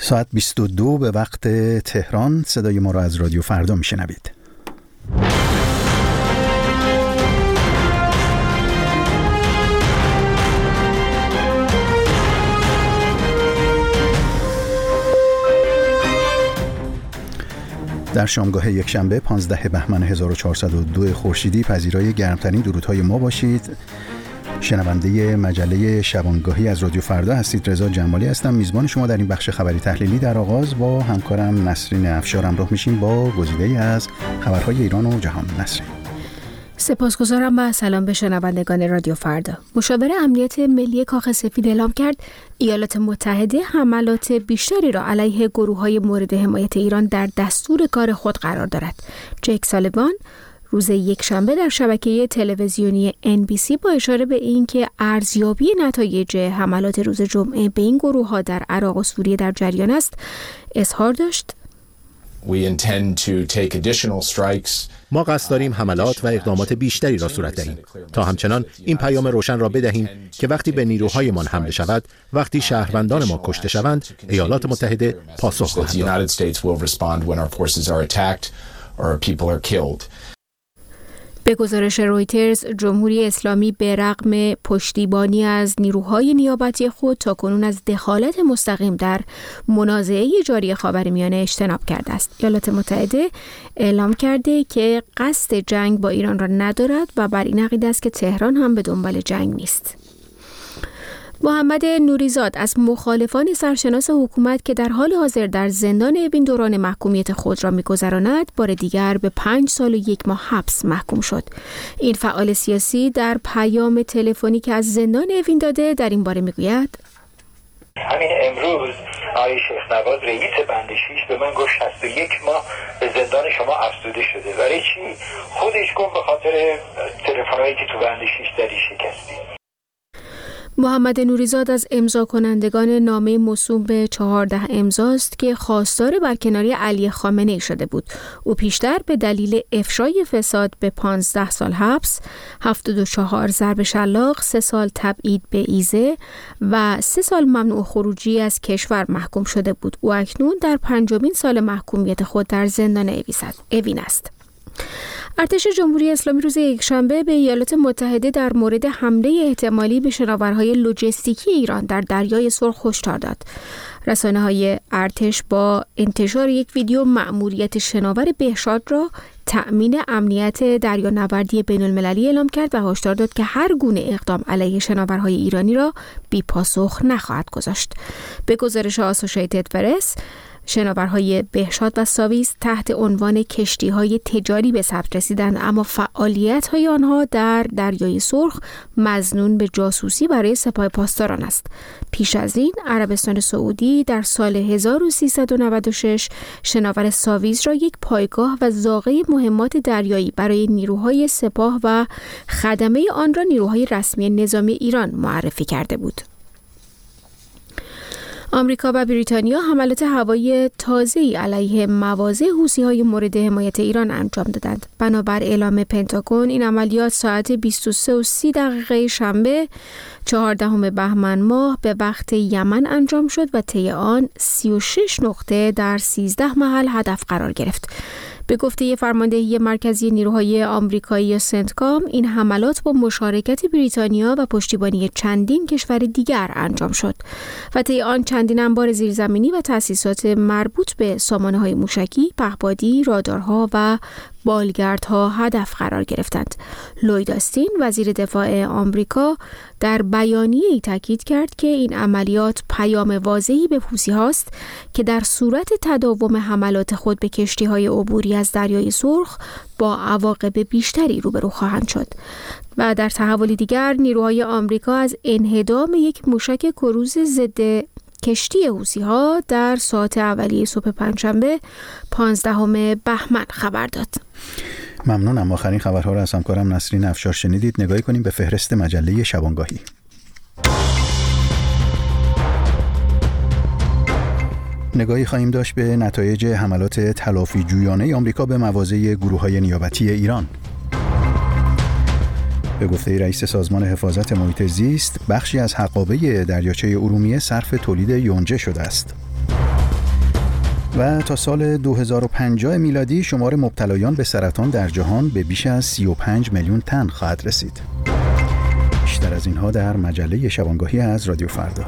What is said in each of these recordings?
ساعت 22 به وقت تهران. صدای ما را از رادیو فردا میشنوید. در شامگاه یکشنبه 15 بهمن 1402 خورشیدی پذیرای گرمترین درودهای ما باشید. شنونده مجله شبانگاهی از رادیو فردا هستید. رضا جمالی هستم، میزبان شما در این بخش خبری تحلیلی. در آغاز با همکارم نسرین افشار همراه میشیم با گزیده‌ای از خبرهای ایران و جهان. نسرین. سپاسگزارم و سلام به شنوندگان رادیو فردا. مشاور امنیت ملی کاخ سفید اعلام کرد ایالات متحده حملات بیشتری را علیه گروه‌های مورد حمایت ایران در دستور کار خود قرار دارد. جیک سالیوان روز یکشنبه در شبکه تلویزیونی NBC با اشاره به اینکه ارزیابی نتایج حملات روز جمعه به این گروه‌ها در عراق و سوریه در جریان است، اظهار داشت: ما قصد داریم حملات و اقدامات بیشتری را صورت دهیم تا همچنان این پیام روشن را بدهیم که وقتی به نیروهایمان حمله شود، وقتی شهروندان ما کشته شوند، ایالات متحده پاسخ خواهد داد. به گزارش رویترز، جمهوری اسلامی به رغم پشتیبانی از نیروهای نیابتی خود تاکنون از دخالت مستقیم در منازعه جاری خاورمیانه اجتناب کرده است. ایالات متحده اعلام کرده که قصد جنگ با ایران را ندارد و بر این عقیده است که تهران هم به دنبال جنگ نیست. محمد نوریزاد از مخالفان سرشناس حکومت که در حال حاضر در زندان اوین دوران محکومیت خود را می‌گذراند، بار دیگر به 5 سال و 1 ماه حبس محکوم شد. این فعال سیاسی در پیام تلفنی که از زندان اوین داده در این باره می‌گوید: همین امروز آقای شیخ نواز رئیس بند 6 به من گفت 61 ماه به زندان شما افزوده شده. برای چی؟ خودش گفت به خاطر تلفن‌هایی که تو بند 6 داری شکستی. محمد نوریزاد از امضا کنندگان نامه موسوم به 14 امضاست که خواستار برکناری علی خامنه‌ای شده بود. او پیشتر به دلیل افشای فساد به 15 سال حبس، 74 ضرب شلاق، 3 سال تبعید به ایزه و 3 سال ممنوع خروجی از کشور محکوم شده بود. او اکنون در 5مین سال محکومیت خود در زندان اوین است. ارتش جمهوری اسلامی روز یکشنبه به ایالات متحده در مورد حمله احتمالی به شناورهای لوجستیکی ایران در دریای سرخ هشدار داد. رسانه‌های ارتش با انتشار یک ویدیو مأموریت شناور بهشاد را تأمین امنیت دریانوردی بین‌المللی اعلام کرد و هشدار داد که هر گونه اقدام علیه شناورهای ایرانی را بی‌پاسخ نخواهد گذاشت. به گزارش آسوشیتد پرس، شناورهای بهشاد و ساویس تحت عنوان کشتی‌های تجاری به ثبت رسیدند، اما فعالیت‌های آنها در دریای سرخ مظنون به جاسوسی برای سپاه پاسداران است. پیش از این عربستان سعودی در سال 1396 شناور ساویس را یک پایگاه و زاغه مهمات دریایی برای نیروهای سپاه و خدمه آن را نیروهای رسمی نظامی ایران معرفی کرده بود. آمریکا و بریتانیا حملات هوایی تازه‌ای علیه مواضع حوثی‌های مورد حمایت ایران انجام دادند. بنابر اعلام پنتاگون، این عملیات ساعت 23:30 شنبه 14 بهمن ماه به وقت یمن انجام شد و طی آن 36 نقطه در 13 محل هدف قرار گرفت. به گفته فرماندهی مرکزی نیروهای آمریکایی سنتکام، این حملات با مشارکت بریتانیا و پشتیبانی چندین کشور دیگر انجام شد و طی آن چندین انبار زیرزمینی و تأسیسات مربوط به سامانه‌های موشکی، پهپادی، رادارها و بالگردها هدف قرار گرفتند. لوید آستین وزیر دفاع آمریکا در بیانیه‌ای تاکید کرد که این عملیات پیام واضحی به حوثی‌هاست که در صورت تداوم حملات خود به کشتی‌های عبوری از دریای سرخ با عواقب بیشتری روبرو خواهند شد. و در تحول دیگر، نیروهای آمریکا از انهدام یک موشک کروز ضد کشتی حوثی‌ها در ساعت اولیه صبح پنجشنبه 15 بهمن خبر داد. ممنونم. آخرین خبرها را از همکارم نسرین افشار شنیدید. نگاهی کنیم به فهرست مجله شبانگاهی. نگاهی خواهیم داشت به نتایج حملات تلافی جویانه آمریکا به مواضع گروه‌های نیابتی ایران. به گفته رئیس سازمان حفاظت محیط زیست، بخشی از حقابه دریاچه ارومیه صرف تولید یونجه شده است. و تا سال 2050 میلادی شمار مبتلایان به سرطان در جهان به بیش از 35 میلیون تن خواهد رسید. بیشتر از اینها در مجله شبانگاهی از رادیو فردا.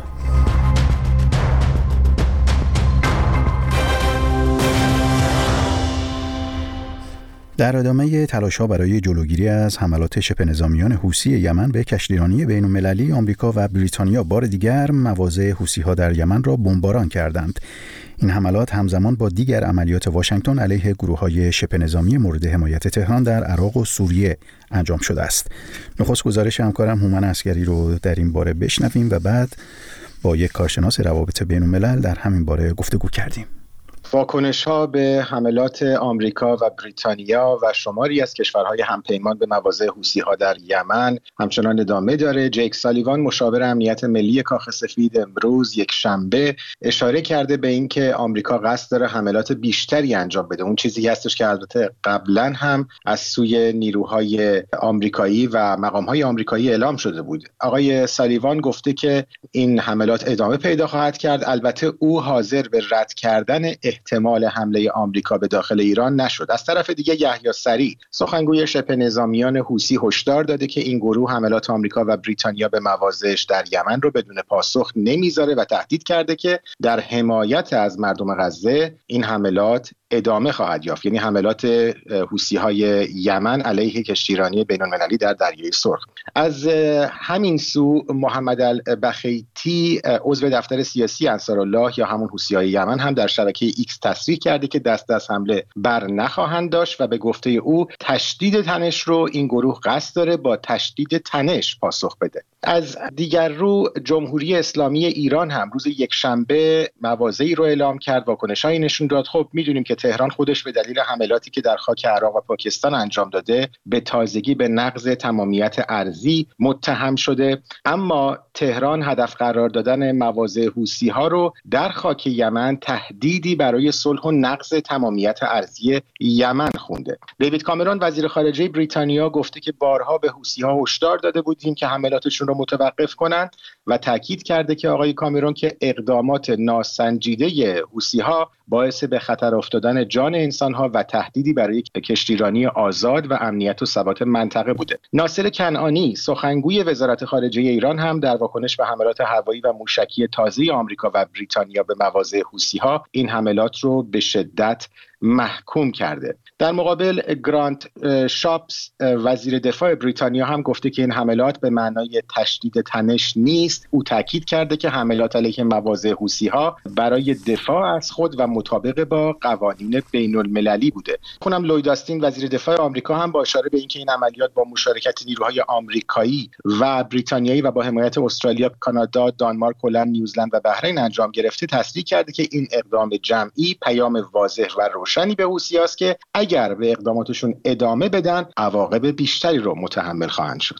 در ادامه تلاش‌ها برای جلوگیری از حملات شبه نظامیان حوثی یمن به کشتیرانی بین‌المللی، آمریکا و بریتانیا بار دیگر مواضع حوثی‌ها در یمن را بمباران کردند. این حملات همزمان با دیگر عملیات واشنگتن علیه گروه‌های شبه نظامی مورد حمایت تهران در عراق و سوریه انجام شده است. نخست گزارش همکارم هومن عسگری رو در این باره بشنویم و بعد با یک کارشناس روابط بین‌الملل در همین باره گفتگو کردیم. واکنش‌ها به حملات آمریکا و بریتانیا و شماری از کشورهای همپیمان به مواضع حوثی‌ها در یمن همچنان ادامه داره. جیک سالیوان، مشاور امنیت ملی کاخ سفید، امروز یک شنبه اشاره کرده به اینکه آمریکا قصد داره حملات بیشتری انجام بده. اون چیزی هستش که البته قبلا هم از سوی نیروهای آمریکایی و مقام‌های آمریکایی اعلام شده بود. آقای سالیوان گفته که این حملات ادامه پیدا خواهد کرد. البته او حاضر به رد کردن احتمال حمله آمریکا به داخل ایران نشد. از طرف دیگه یحیی سریع، سخنگوی شبه نظامیان حوثی، هشدار داده که این گروه حملات آمریکا و بریتانیا به مواضعش در یمن رو بدون پاسخ نمیذاره و تهدید کرده که در حمایت از مردم غزه این حملات ادامه خواهد یافت، یعنی حملات حوثی‌های یمن علیه کشتیرانی بین‌المللی در دریای سرخ. از همین سو محمد البخیتی، عضو دفتر سیاسی انصارالله یا همون حوثی‌های یمن، هم در شبکه ایکس تصریح کرده که دست از حمله بر نخواهند داشت و به گفته او تشدید تنش رو این گروه قصد داره با تشدید تنش پاسخ بده. از دیگر رو جمهوری اسلامی ایران هم روز یکشنبه مواضعی رو اعلام کرد. واکنش‌هایی نشون داد. خب می‌دونیم که تهران خودش به دلیل حملاتی که در خاک عراق و پاکستان انجام داده به تازگی به نقض تمامیت ارضی متهم شده، اما تهران هدف قرار دادن مواضع حوثی‌ها رو در خاک یمن تهدیدی برای صلح و نقض تمامیت ارضی یمن خونده. دیوید کامرون، وزیر خارجه بریتانیا، گفته که بارها به حوثی‌ها هشدار داده بودیم که حملاتشون رو متوقف کنند و تاکید کرده که آقای کامرون که اقدامات ناسنجیده حوثی‌ها باعث به خطر افتادن جان انسان‌ها و تهدیدی برای کشتیرانی آزاد و امنیت و ثبات منطقه بوده. ناصر کنعانی، سخنگوی وزارت خارجه ایران، هم در واکنش به حملات هوایی و موشکی تازه آمریکا و بریتانیا به مواضع حوثی‌ها این حملات رو به شدت محکوم کرده. در مقابل گرانت شاپس، وزیر دفاع بریتانیا، هم گفته که این حملات به معنای تشدید تنش نیست. او تاکید کرده که حملات علیه مواضع حوثی‌ها برای دفاع از خود و مطابق با قوانین بین‌المللی بوده. خونم لوید آستین، وزیر دفاع آمریکا، هم با اشاره به اینکه این عملیات با مشارکت نیروهای آمریکایی و بریتانیایی و با حمایت استرالیا، کانادا، دانمارک، هلند، نیوزلند و بحرین انجام گرفته، تصریح کرده که این اقدام جمعی پیام واضح و روشنی به حوثی‌هاست که اگر به اقداماتشون ادامه بدن عواقب بیشتری رو متحمل خواهند شد.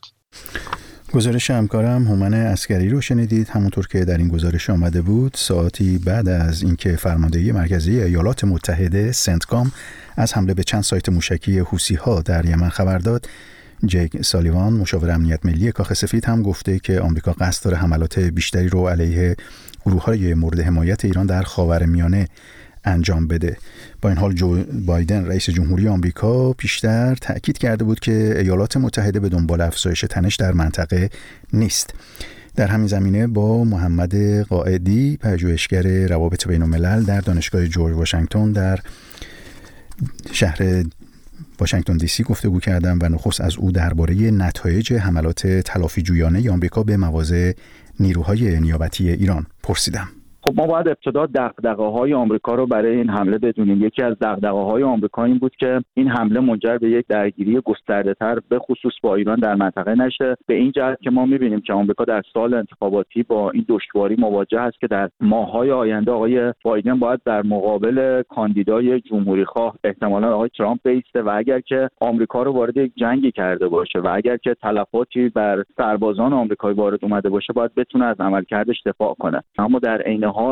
گزارش همکارم هومن عسگری رو شنیدید. همونطور که در این گزارش آمده بود، ساعتی بعد از اینکه فرماندهی مرکزی ایالات متحده سنتکام از حمله به چند سایت موشکی حوثی‌ها در یمن خبر داد، جیک سالیوان، مشاور امنیت ملی کاخ سفید، هم گفته که آمریکا قصد داره حملات بیشتری رو علیه گروه‌های مورد حمایت ایران در خاورمیانه انجام بده. با این حال جو بایدن، رئیس جمهوری آمریکا، پیشتر تأکید کرده بود که ایالات متحده به دنبال افزایش تنش در منطقه نیست. در همین زمینه با محمد قائدی، پژوهشگر روابط بین‌الملل در دانشگاه جورج واشنگتن در شهر واشنگتن دی سی گفتگو کردم و نخست از او درباره نتایج حملات تلافی جویانه آمریکا به مواضع نیروهای نیابتی ایران پرسیدم. خب ما باید ابتدا دغدغه‌های آمریکا رو برای این حمله بدونیم. یکی از دغدغه‌های آمریکا این بود که این حمله منجر به یک درگیری گسترده‌تر به خصوص با ایران در منطقه نشه، به این جهت که ما می‌بینیم که آمریکا در سال انتخاباتی با این دشواری مواجه است که در ماه‌های آینده آقای بایدن باید در مقابل کاندیدای جمهوری‌خواه احتمالاً آقای ترامپ بیسته و اگر که آمریکا رو وارد یک جنگی کرده باشه و اگر که تلفاتی بر سربازان آمریکایی وارد اومده باشه باید بتونه از عملکردش دفاع کنه. اما در عین حال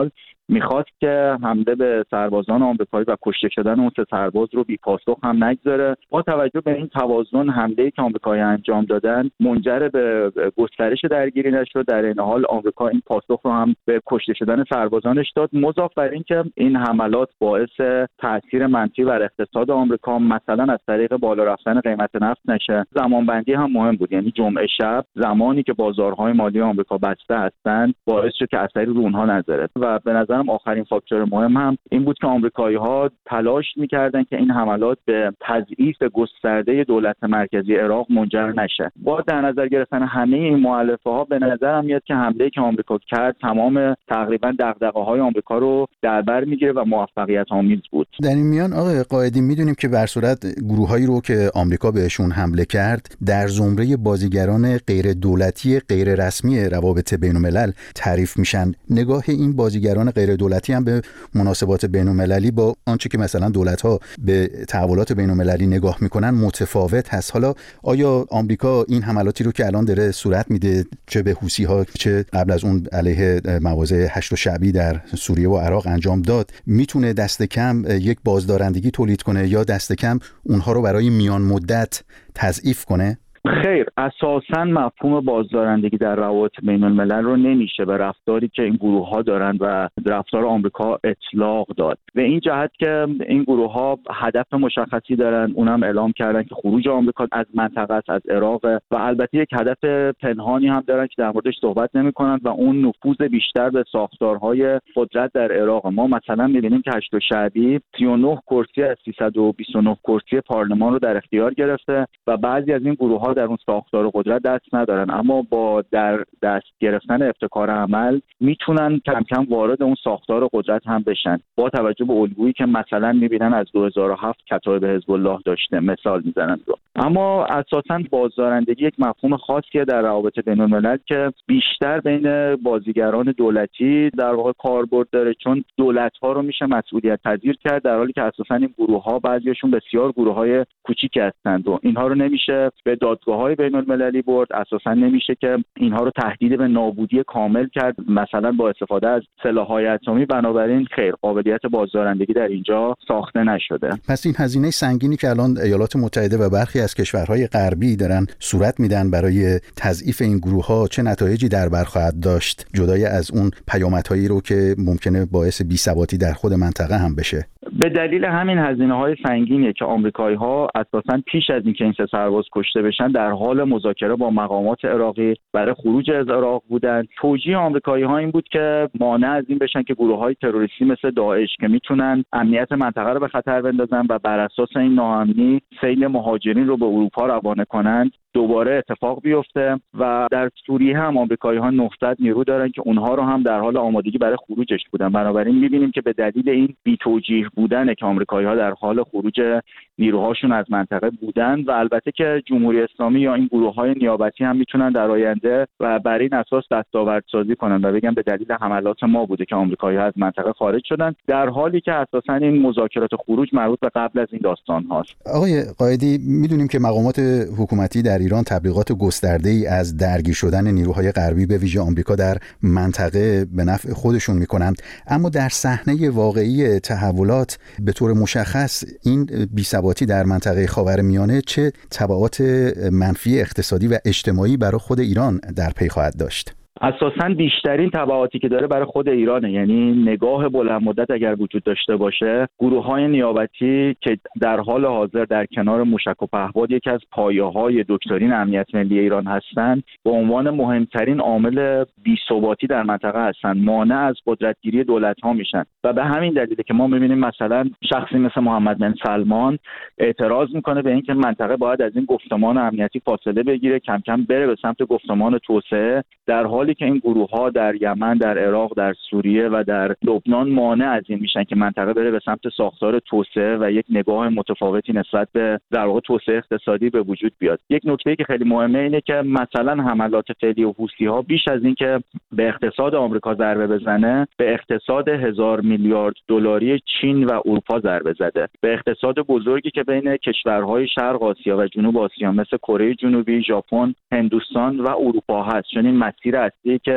میخواست که حمله به سربازان آمریکایی و کشته شدن اون 3 سرباز رو بی پاسخ هم نگذاره. با توجه به این توازن حمله‌ای که آمریکایی‌ها انجام دادن منجر به گسترش درگیری نشد، در این حال آمریکا این پاسخ رو هم به کشته شدن سربازانش داد. مضاف بر این که این حملات باعث تاثیر منفی بر اقتصاد آمریکا مثلا از طریق بالا رفتن قیمت نفت نشه. زمانبندی هم مهم بود، یعنی جمعه شب زمانی که بازارهای مالی آمریکا بسته هستند باعث شد که اثری رو اونها نذاره. و به نظرم آخرین فاکتور مهم هم این بود که آمریکایی‌ها تلاش می‌کردند که این حملات به تضعیف گسترده دولت مرکزی عراق منجر نشه. با در نظر گرفتن همه این مؤلفه‌ها به نظرم میاد که حمله‌ای که آمریکا کرد تمام تقریبا دغدغه‌های آمریکا رو در بر میگیره و موفقیت آمیز بود. در این میان آقای قائدی میدونیم که بر صورت گروهایی رو که آمریکا بهشون حمله کرد در زمره بازیگران غیر دولتی غیر رسمی روابط بین‌الملل تعریف میشن. نگاه این بازیگران غیر دولتی هم به مناسبات بین‌المللی با آنچه که مثلا دولت‌ها به تحولات بین‌المللی نگاه میکنن متفاوت هست. حالا آیا آمریکا این حملاتی رو که الان داره صورت میده، چه به حوثی‌ها چه قبل از اون علیه مواضع هشت شعبی در سوریه و عراق انجام داد، میتونه دست کم یک بازدارندگی تولید کنه یا دست کم اونها رو برای میان مدت تضعیف کنه؟ خیر، اساساً مفهوم بازدارندگی در روابط بین الملل رو نمیشه به رفتاری که این گروه ها دارن و رفتار آمریکا اطلاق داد. به این جهت که این گروه ها هدف مشخصی دارن، اونم اعلام کردن که خروج آمریکا از منطقه از عراق و البته یک هدف پنهانی هم دارن که در موردش صحبت نمی‌کنن و اون نفوذ بیشتر به ساختارهای قدرت در عراق. ما مثلا می‌بینیم که هشت شعبی 39 کرسی از 329 کرسی پارلمان رو در اختیار گرفته و بعضی از این گروه‌ها در اون ساختار قدرت دست ندارن، اما با در دست گرفتن ابتکار عمل میتونن کم کم وارد اون ساختار قدرت هم بشن. با توجه به الگویی که مثلا میبینن از 2007 کتایب حزب الله داشته مثال میزنن رو. اما اساساً بازدارندگی یک مفهوم خاصیه در روابط بین‌الملل که بیشتر بین بازیگران دولتی در واقع کاربرد داره، چون دولت‌ها رو میشه مسئولیت پذیر کرد، در حالی که اساساً این گروه‌ها بعضیشون بسیار گروه‌های کوچیکی هستند و اینها رو نمیشه به دادگاه‌های بین‌المللی برد. اساساً نمیشه که اینها رو تهدید به نابودی کامل کرد مثلا با استفاده از سلاح‌های اتمی. بنابراین خیر، قابلیت بازدارندگی در اینجا ساخته نشده. پس این هزینه سنگینی که الان ایالات متحده و برخی از کشورهای غربی دارن صورت میدن برای تضعیف این گروه‌ها چه نتایجی در بر خواهد داشت، جدای از اون پیامدهایی رو که ممکنه باعث بی‌ثباتی در خود منطقه هم بشه؟ به دلیل همین هزینه‌های سنگینی که آمریکایی‌ها اساساً پیش از اینکه این 3 سرباز کشته بشن در حال مذاکره با مقامات عراقی برای خروج از عراق بودند. توجیه آمریکایی‌ها این بود که مانع از این بشن که گروه‌های تروریستی مثل داعش که میتونن امنیت منطقه رو به خطر بندازن و بر اساس این ناامنی سیل مهاجرین رو به اروپا روانه کنند دوباره اتفاق بیفته. و در سوریه هم آمریکایی‌ها 900 نیرو دارن که اونها رو هم در حال آمادگی برای خروجش بودن. بنابراین می‌بینیم که به دلیل این بی‌توجیه بودن که آمریکایی‌ها در حال خروج نیروهاشون از منطقه بودن و البته که جمهوری اسلامی یا این گروه‌های نیابتی هم میتونن در آینده و بر این اساس دستاوردسازی کنن و بگن به دلیل حملات ما بوده که آمریکایی‌ها از منطقه خارج شدن، در حالی که اساساً این مذاکرات خروج مربوط به قبل از این داستان هاست. آقای قائدی، میدونیم که مقامات حکومتی در ایران تبلیغات گسترده‌ای از درگیر شدن نیروهای غربی به ویژه آمریکا در منطقه به نفع خودشون میکنند، اما در صحنه واقعی تحولات به طور مشخص این بی‌ثباتی در منطقه خاورمیانه چه تبعات منفی اقتصادی و اجتماعی برای خود ایران در پی خواهد داشت؟ اساساً بیشترین تبعاتی که داره برای خود ایرانه. یعنی نگاه بلند مدت اگر وجود داشته باشه، گروه‌های نیابتی که در حال حاضر در کنار موشک و پهپاد یکی از پایه‌های دکترین امنیت ملی ایران هستند، به عنوان مهمترین عامل بی‌ثباتی در منطقه هستند، مانع از قدرتگیری دولت‌ها میشن و به همین دلیله که ما می‌بینیم مثلا شخصی مثل محمد بن سلمان اعتراض میکنه به اینکه منطقه باید از این گفتمان امنیتی فاصله بگیره، کم کم بره به سمت گفتمان توسعه، در حالی که این گروه‌ها در یمن، در عراق، در سوریه و در لبنان مانع از این میشن که منطقه بره به سمت ساختار توسعه و یک نگاه متفاوتی نسبت به در واقع توسعه اقتصادی به وجود بیاد. یک نکته که خیلی مهمه اینه که مثلا حملات فعلی حوثی‌ها بیش از این که به اقتصاد آمریکا ضربه بزنه، به اقتصاد 1000 میلیارد دلاری چین و اروپا ضربه زده، به اقتصاد بزرگی که بین کشورهای شرق آسیا و جنوب آسیا مثل کره جنوبی، ژاپن، هندوستان و اروپا هست. چون این مسیر اصلی که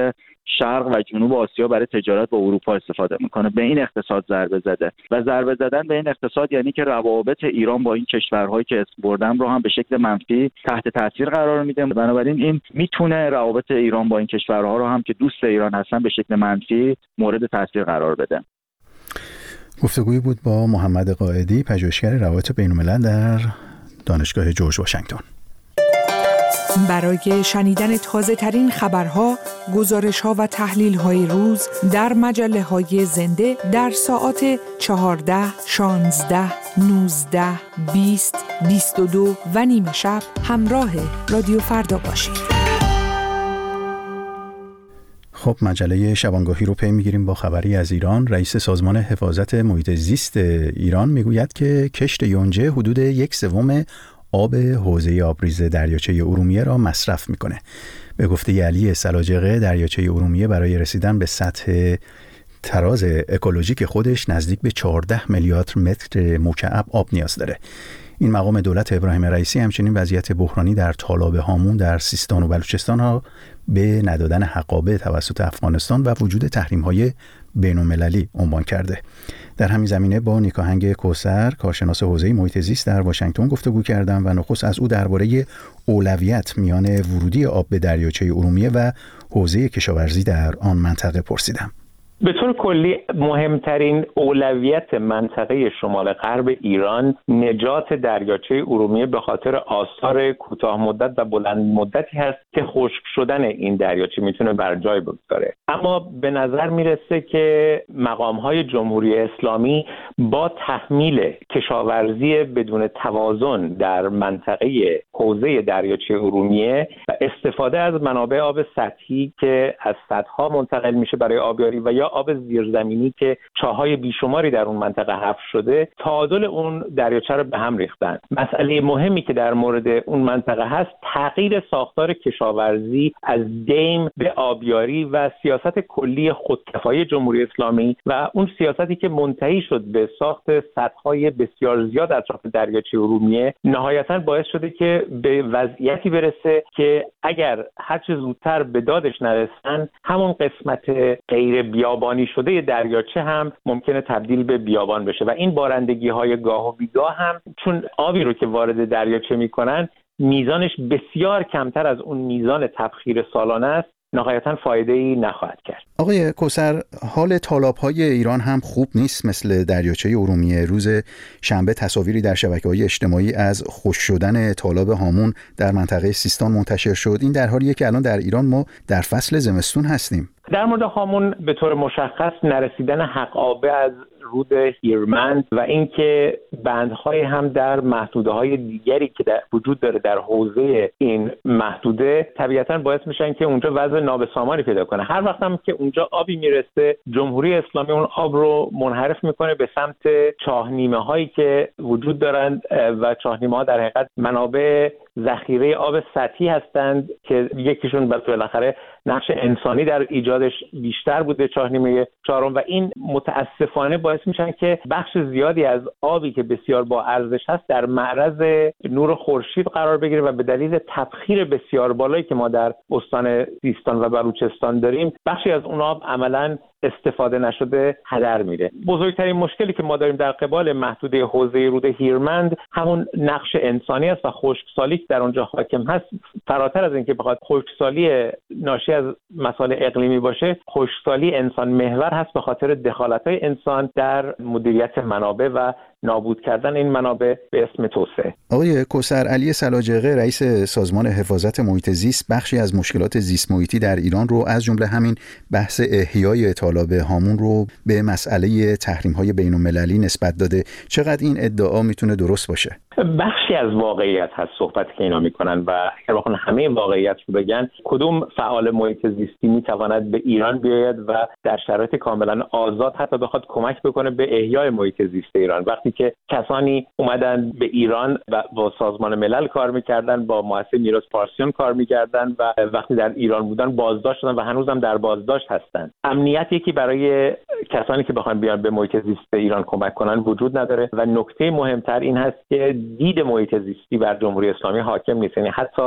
شرق و جنوب آسیا برای تجارت با اروپا استفاده میکنه. به این اقتصاد ضربه زده و ضربه زدن به این اقتصاد یعنی که روابط ایران با این کشورهایی که اسم بردم رو هم به شکل منفی تحت تاثیر قرار میده. بنابراین این میتونه روابط ایران با این کشورها رو هم که دوست ایران هستن به شکل منفی مورد تاثیر قرار بده. گفتگویی بود با محمد قائدی، پژوهشگر روابط بین‌الملل در دانشگاه جورج واشنگتن. برای شنیدن تازه‌ترین خبرها، گزارش‌ها و تحلیل‌های روز در مجله‌های زنده در ساعات 14, 16, 19, 20, 22 و نیم شب همراه رادیو فردا باشید. خب مجله شبانگاهی رو پی میگیریم با خبری از ایران. رئیس سازمان حفاظت محیط زیست ایران میگوید که کشت یونجه حدود 1/3 آب حوزه آبریز دریاچه ارومیه را مصرف میکنه. به گفته علی سلاجقه، دریاچه ارومیه برای رسیدن به سطح تراز اکولوژیک خودش نزدیک به 14 میلیارد متر مکعب آب نیاز داره. این مقام دولت ابراهیم رئیسی همچنین وضعیت بحرانی در تالاب هامون در سیستان و بلوچستان ها به ندادن حقابه توسط افغانستان و وجود تحریم‌های بین‌المللی عنوان کرده. در همین زمینه با نیکاهنگ کوثر، کارشناس حوزه محیط زیست در واشنگتن گفتگو کردم و نخست از او درباره اولویت میان ورودی آب به دریاچه ارومیه و حوزه کشاورزی در آن منطقه پرسیدم. به طور کلی مهمترین اولویت منطقه شمال غرب ایران نجات دریاچه ارومیه به خاطر آثار کوتاه مدت و بلند مدتی هست که خشک شدن این دریاچه میتونه بر جای بگذاره. اما به نظر میرسه که مقام‌های جمهوری اسلامی با تحمیل کشاورزی بدون توازن در منطقه حوزه دریاچه ارومیه و استفاده از منابع آب سطحی که از سدها منتقل میشه برای آبیاری و یا آب زیرزمینی که چاهای بیشماری در اون منطقه حفر شده، تعادل اون دریاچه رو به هم ریختن. مسئله مهمی که در مورد اون منطقه هست تغییر ساختار کشاورزی از دیم به آبیاری و سیاست کلی خودکفایی جمهوری اسلامی و اون سیاستی که منتهی شد به ساخت سدهای بسیار زیاد اطراف دریاچه ارومیه نهایتاً باعث شده که به وضعیتی برسه که اگر هر چه زودتر به دادش نرسن همون قسمت غیر بیابانی شده دریاچه هم ممکنه تبدیل به بیابان بشه و این بارندگی‌های گاه و بیگاه هم چون آبی رو که وارد دریاچه میکنن میزانش بسیار کمتر از اون میزان تبخیر سالانه است، نهایتاً فایده‌ای نخواهد کرد. آقای کوثر، حال تالاب‌های ایران هم خوب نیست مثل دریاچه ارومیه. روز شنبه تصاویری در شبکه‌های اجتماعی از خشک شدن تالاب هامون در منطقه سیستان منتشر شد. این در حالیه که الان در ایران ما در فصل زمستون هستیم. در مورد هامون به طور مشخص نرسیدن حقابه از رود هیرمند و اینکه بندهای هم در محدوده‌های دیگری که در وجود داره در حوزه این محدوده طبیعتاً باعث میشن که اونجا وضع نابسامانی پیدا کنه. هر وقت هم که اونجا آبی میرسه جمهوری اسلامی اون آب رو منحرف میکنه به سمت چاهنیمه هایی که وجود دارند و چاهنیمه ها در حقیقت منابع ذخیره آب سطحی هستند که یکیشون بالاخره نقش انسانی در ایجادش بیشتر بوده، چاهنیمه چهارم، و این متاسفانه باعث میشن که بخش زیادی از آبی که بسیار با ارزش هست در معرض نور خورشید قرار بگیره و به دلیل تبخیر بسیار بالایی که ما در استان سیستان و بلوچستان داریم بخشی از اون آب عملاً استفاده نشده هدر میره. بزرگترین مشکلی که ما داریم در قبال محدوده حوزه رود هیرمند همون نقش انسانی است و خشکسالی که در اونجا حاکم هست. فراتر از اینکه بخواد خشکسالی ناشی از مسائل اقلیمی باشه، خشکسالی انسان محور هست به خاطر دخالت‌های انسان در مدیریت منابع و نابود کردن این منابع به اسم توسعه. آقای کوثر، علی سلاجقه، رئیس سازمان حفاظت محیط زیست، بخشی از مشکلات زیست محیطی در ایران رو از جمله همین بحث احیای تالاب هامون رو به مسئله تحریم‌های بین‌المللی نسبت داده. چقدر این ادعا میتونه درست باشه؟ بخشی از واقعیت هست صحبتی که اینا میکنن و اگر بخوان همه واقعیت رو بگن، کدوم فعال محیط زیستی میتواند به ایران بیاید و در شرایط کاملا آزاد حتی بخواد کمک بکنه به احیای محیط زیست ایران، وقتی که کسانی اومدن به ایران و با سازمان ملل کار میکردن، با مؤسسه میراث پارسیون کار میکردن و وقتی در ایران بودن بازداشت شدن و هنوزم در بازداشت هستن. امنیت یکی برای کسانی که بخوان بیان به محیط زیست ایران کمک کنن وجود نداره و نکته مهمتر این هست که دید محیط زیستی بر جمهوری اسلامی حاکم نیست. یعنی حتی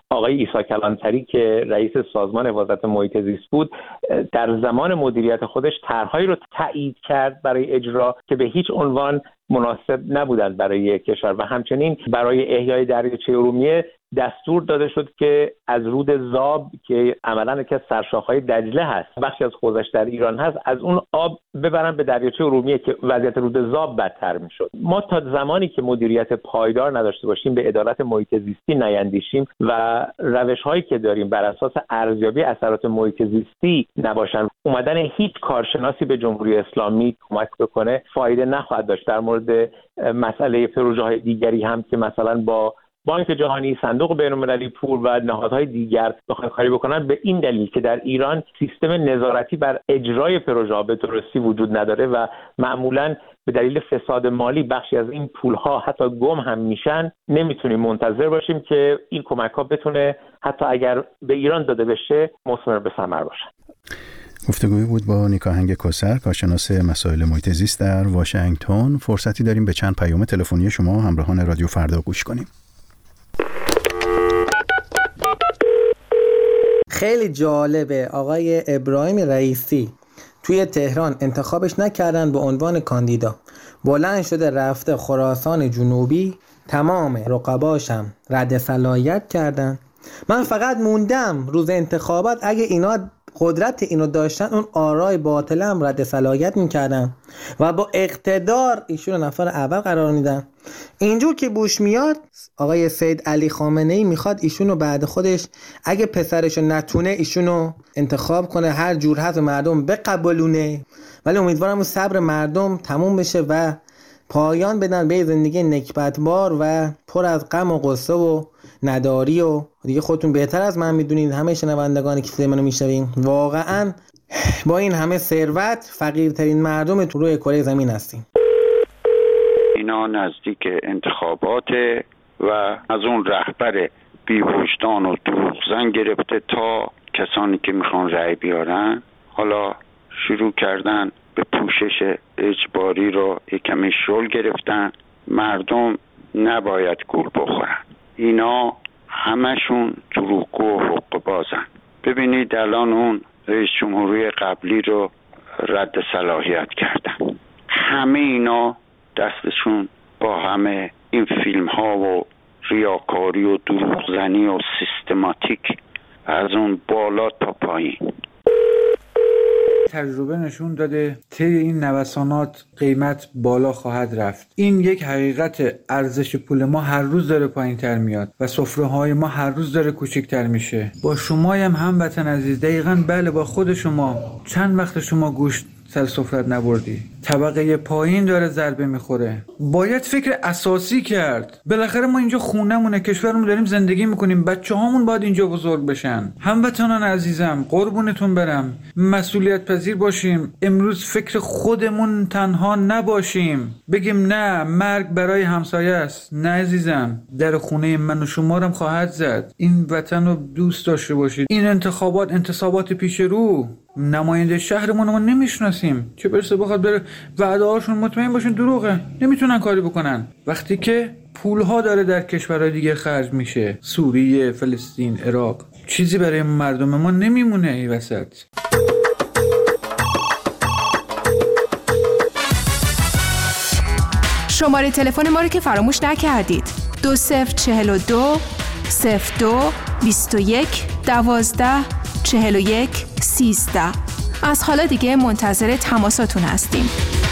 آقای عیسی کلانتری که رئیس سازمان حفاظت محیط زیست بود در زمان مدیریت خودش طرحهایی رو تایید کرد برای اجرا که به هیچ عنوان مناسب نبودند برای کشور و همچنین برای احیای دریاچه ارومیه دستور داده شد که از رود زاب که عملاً یکی از سرشاخه‌های دجله هست، بخشی از حوزش در ایران هست، از اون آب ببرن به دریاچه ارومیه که وضعیت رود زاب بدتر میشد. ما تا زمانی که مدیریت پایدار نداشته باشیم، به عدالت محیط زیستی نیندیشیم و روش‌هایی که داریم بر اساس ارزیابی اثرات محیط زیستی نباشن، اومدن هیچ کارشناسی به جمهوری اسلامی کمک بکنه فایده نخواهد داشت. در مورد مسئله پروژه‌های دیگری هم که مثلا با بانک جهانی، صندوق بین‌المللی پول و نهادهای دیگر بخواهند کاری بکنن، به این دلیل که در ایران سیستم نظارتی بر اجرای پروژه‌ها به درستی وجود نداره و معمولاً به دلیل فساد مالی بخشی از این پول‌ها حتی گم هم میشن، نمیتونیم منتظر باشیم که این کمک‌ها بتونه حتی اگر به ایران داده بشه مثمر به ثمر باشه. گفتگویی بود با نیکاهنگ کسر، کارشناس مسائل محیط زیست در واشنگتن. فرصتی داریم به چند پیام تلفنی شما همراهان رادیو فردا گوش کنیم. خیلی جالبه، آقای ابراهیم رئیسی توی تهران انتخابش نکردن به عنوان کاندیدا، بلند شده رفته خراسان جنوبی، تمام رقباشم رد صلاحیت کردن. من فقط موندم روز انتخابات اگه اینا قدرت اینو داشتن اون آرای باطله هم رد صلاحیت میکردن و با اقتدار ایشون نفر اول قرار میدن. اینجور که بوش میاد، آقای سید علی خامنه‌ای میخواد ایشونو بعد خودش اگه پسرشو نتونه ایشونو انتخاب کنه، هر جور هست مردم بقبولونه، ولی امیدوارم اون صبر مردم تموم بشه و پایان بدن به زندگی نکبتبار و پر از غم و غصه و نداری. و دیگه خودتون بهتر از من میدونید، همه شنوندگانی که صدای منو میشنوین، واقعا با این همه ثروت فقیرترین مردم تو روی کره زمین هستیم. اینا نزدیک انتخابات و از اون رهبر بی‌وجدان و دروغزن گرفته تا کسانی که میخوان رأی بیارن، حالا شروع کردن به پوشش اجباری رو یکمی شل گرفتن. مردم نباید گول بخورن، اینا همشون دروغگو و حقه‌بازن. ببینید الان اون رئیس جمهوری قبلی رو رد صلاحیت کردن، همه اینا دستشون با همه این فیلم ها و ریاکاری و دروغزنی و سیستماتیک از اون بالا تا پایین. تجربه نشون داده طی این نوسانات قیمت بالا خواهد رفت. این یک حقیقت. ارزش پول ما هر روز داره پایین تر میاد و سفره های ما هر روز داره کوچکتر میشه. با شما هموطن عزیز، دقیقاً بله، با خود شما چند وقت شما گوشت سر سفرت نبردی؟ طبقه پایین داره ضربه میخوره. باید فکر اساسی کرد. بالاخره ما اینجا خونمونه، کشورمون داریم زندگی میکنیم، بچه‌هامون باید اینجا بزرگ بشن. هموطنان عزیزم، قربونتون برم، مسئولیت پذیر باشیم. امروز فکر خودمون تنها نباشیم، بگیم نه مرگ برای همسایه است. نه عزیزم، در خونه من و شما هم خواهد زد. این وطن رو دوست داشته باشید. این انتصابات پیش رو، نماینده شهرمون ما نمیشناسیم، چه برسه بخواد بره وعده هاشون مطمئن باشین دروغه، نمیتونن کاری بکنن. وقتی که پولها داره در کشورهای دیگه خرج میشه، سوریه، فلسطین، عراق، چیزی برای مردم ما نمیمونه این وسط. شماره تلفن ما رو که فراموش نکردید، 2042 02 21 12 41 13. از حالا دیگه منتظر تماساتون هستیم.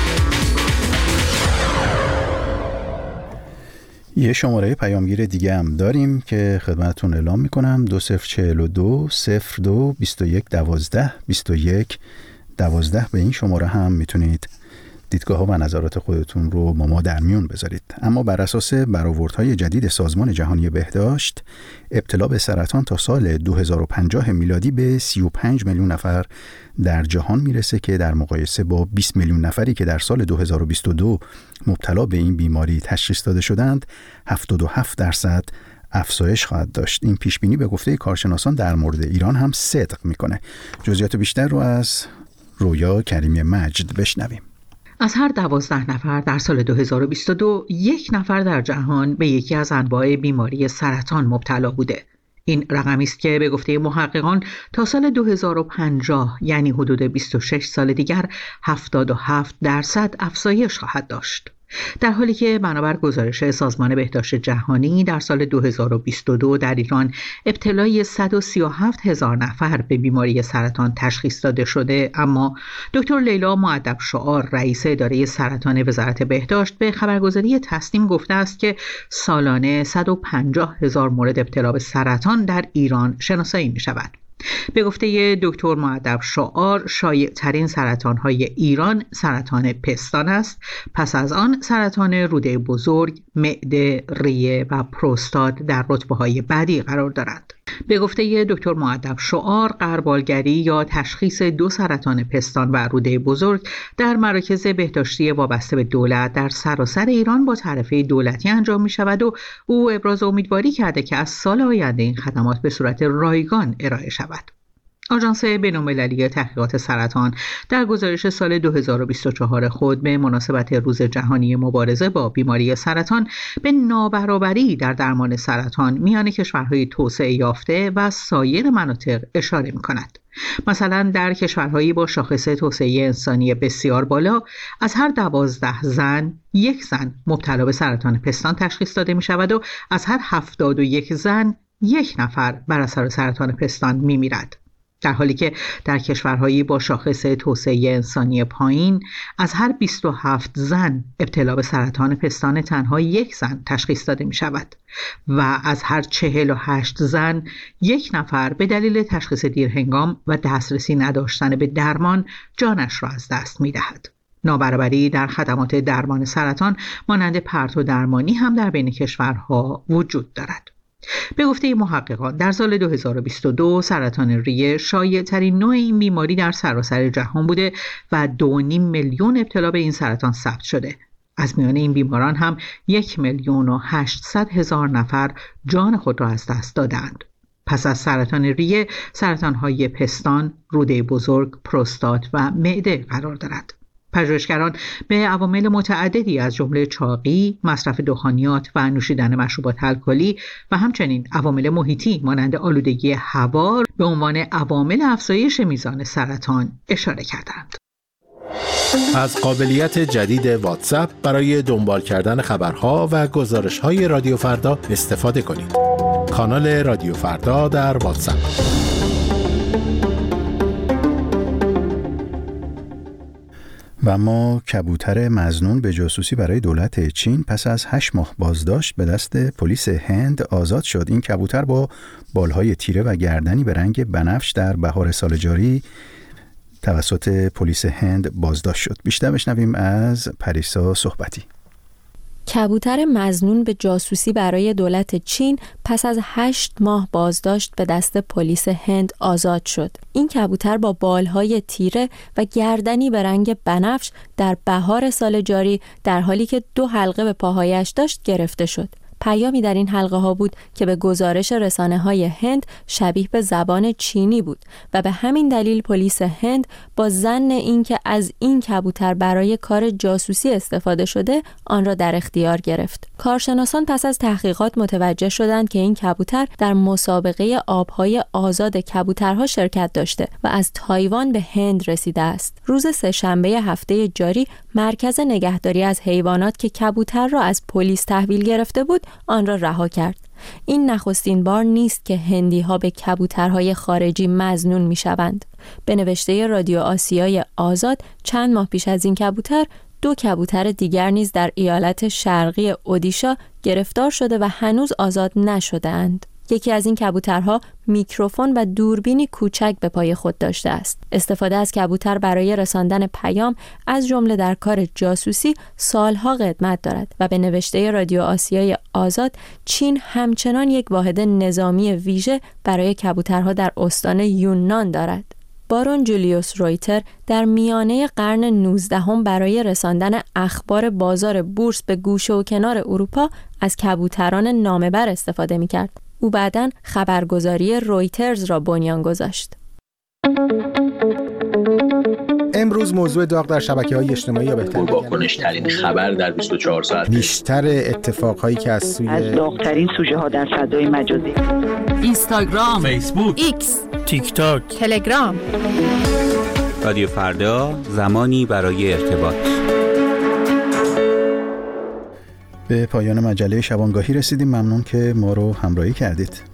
یه شماره پیامگیر دیگه هم داریم که خدمتتون اعلام میکنم، 2042 02 21 12 21 12. به این شماره هم میتونید دیدگاه ها و نظرات خودتون رو با ما در میون بذارید. اما بر اساس برآوردهای جدید سازمان جهانی بهداشت، ابتلا به سرطان تا سال 2050 میلادی به 35 میلیون نفر در جهان میرسه که در مقایسه با 20 میلیون نفری که در سال 2022 مبتلا به این بیماری تشخیص داده شدند، 77% افزایش خواهد داشت. این پیش بینی به گفته کارشناسان در مورد ایران هم صدق میکنه. جزئیات بیشتر رو از رویا کریمی مجد بشنویم. از هر 12 نفر در سال 2022 یک نفر در جهان به یکی از انواع بیماری سرطان مبتلا بوده. این رقمی است که به گفته محققان تا سال 2050 یعنی حدود 26 سال دیگر 77% افزایش خواهد داشت. در حالی که بنابر گزارش سازمان بهداشت جهانی در سال 2022 در ایران ابتلای 137,000 نفر به بیماری سرطان تشخیص داده شده، اما دکتر لیلا مؤدب شعار رئیس اداره سرطان وزارت بهداشت به خبرگزاری تسنیم گفته است که سالانه 150,000 مورد ابتلا به سرطان در ایران شناسایی می شود. به گفته دکتر مؤدب شعار شایع ترین سرطان‌های ایران سرطان پستان است، پس از آن سرطان روده بزرگ، معده، ریه و پروستات در رتبه‌های بعدی قرار دارند. به گفته دکتر مؤدب شعار غربالگری یا تشخیص 2 سرطان پستان و روده بزرگ در مراکز بهداشتی وابسته به دولت در سراسر ایران با تعرفه دولتی انجام می شود و او ابراز امیدواری کرده که از سال آینده این خدمات به صورت رایگان ارائه شود. آژانس بین‌المللی تحقیقات سرطان در گزارش سال 2024 خود به مناسبت روز جهانی مبارزه با بیماری سرطان به نابرابری در درمان سرطان میان کشورهای توسعه یافته و سایر مناطق اشاره می‌کند. مثلا در کشورهایی با شاخص توسعه انسانی بسیار بالا از هر 12 زن 1 زن مبتلا به سرطان پستان تشخیص داده می‌شود و از هر 71 زن 1 نفر بر اثر سرطان پستان می‌میرد. در حالی که در کشورهایی با شاخص توسعه انسانی پایین از هر 27 زن ابتلا به سرطان پستان تنها 1 زن تشخیص داده می شود و از هر 48 زن 1 نفر به دلیل تشخیص دیرهنگام و دسترسی نداشتن به درمان جانش را از دست می دهد. نابرابری در خدمات درمان سرطان مانند پرتو درمانی هم در بین کشورها وجود دارد. به گفته محققان در سال 2022 سرطان ریه شایع ترین نوع این بیماری در سراسر جهان بوده و 2.5 میلیون ابتلا به این سرطان ثبت شده. از میان این بیماران هم 1,800,000 نفر جان خود را از دست دادند. پس از سرطان ریه، سرطان‌های پستان، روده بزرگ، پروستات و معده قرار دارد. پژوهشگران به عوامل متعددی از جمله چاقی، مصرف دخانیات و نوشیدن مشروبات الکلی و همچنین عوامل محیطی مانند آلودگی هوا به عنوان عوامل افزایش میزان سرطان اشاره کردند. از قابلیت جدید واتساپ برای دنبال کردن خبرها و گزارش‌های رادیو فردا استفاده کنید. کانال رادیو فردا در واتساپ. و اما کبوتر مظنون به جاسوسی برای دولت چین پس از 8 ماه بازداشت به دست پلیس هند آزاد شد. این کبوتر با بالهای تیره و گردنی به رنگ بنفش در بهار سال جاری توسط پلیس هند بازداشت شد. بیشتر بشنویم از پریسا صحبتی. کبوتر مظنون به جاسوسی برای دولت چین پس از 8 ماه بازداشت به دست پلیس هند آزاد شد. این کبوتر با بالهای تیره و گردنی به رنگ بنفش در بهار سال جاری در حالی که 2 حلقه به پاهایش داشت گرفته شد. پیامی در این حلقه ها بود که به گزارش رسانه‌های هند شبیه به زبان چینی بود و به همین دلیل پلیس هند با ظن اینکه از این کبوتر برای کار جاسوسی استفاده شده آن را در اختیار گرفت. کارشناسان پس از تحقیقات متوجه شدند که این کبوتر در مسابقه آبهای آزاد کبوترها شرکت داشته و از تایوان به هند رسیده است. روز سه‌شنبه هفته جاری مرکز نگهداری از حیوانات که کبوتر را از پلیس تحویل گرفته بود آن را رها کرد. این نخستین بار نیست که هندی‌ها به کبوترهای خارجی مظنون می‌شوند. به نوشته رادیو آسیای آزاد چند ماه پیش از این کبوتر 2 کبوتر دیگر نیز در ایالت شرقی اودیشا گرفتار شده و هنوز آزاد نشده‌اند. یکی از این کبوترها میکروفون و دوربینی کوچک به پای خود داشته است. استفاده از کبوتر برای رساندن پیام از جمله در کار جاسوسی سالها قدمت دارد و به نوشته رادیو آسیای آزاد چین همچنان یک واحد نظامی ویژه برای کبوترها در استان یوننان دارد. بارون جولیوس رویتر در میانه قرن 19 برای رساندن اخبار بازار بورس به گوشه و کنار اروپا از کبوتران نامه‌بر استفاده می‌کرد. او بعداً خبرگزاری رویترز را بنیان گذاشت. امروز موضوع داغ در شبکه‌های اجتماعی یا بهتر واکنش ترین خبر در 24 ساعت، بیشتر اتفاقهایی که از داغ‌ترین سوژه ها در فضای مجازی، اینستاگرام، فیسبوک، ایکس، تیک تاک، تلگرام. رادیو فردا، زمانی برای ارتباط. به پایان مجله شبانگاهی رسیدیم. ممنون که ما رو همراهی کردید.